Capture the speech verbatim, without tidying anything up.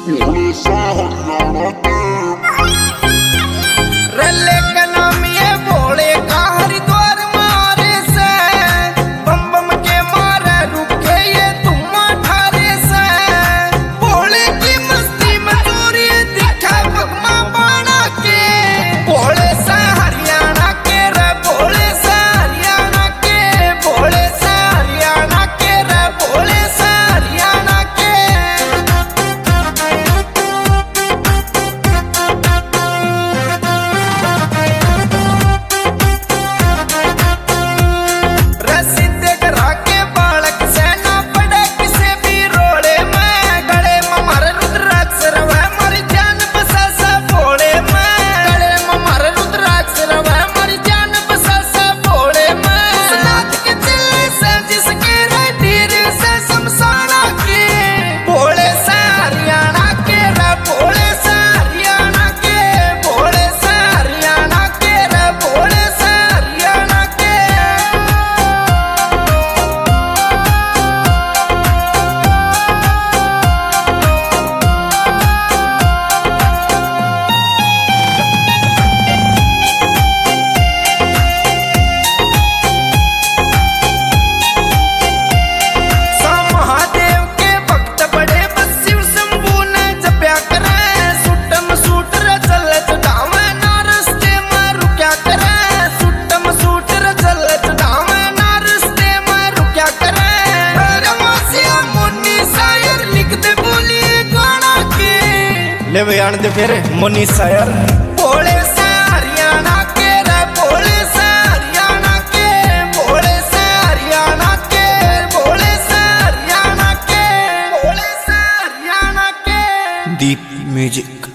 रले का नाम ये भोले का हरिद्वार मारे से बम बम के मारे रुके ये तुम ठारे से भोले की मस्ती में चोरी दिखा भगमा बाणा के भोले से हरियाणा के रे भोले से हरियाणा के भोले से हरियाणा के रे भोले से हरियाणा के ले बयान दे फिर मुन्नी शायर भोले से हरियाणा के रे भोले से हरियाणा के भोले से हरियाणा के भोले से हरियाणा के भोले से हरियाणा के दीप म्यूजिक।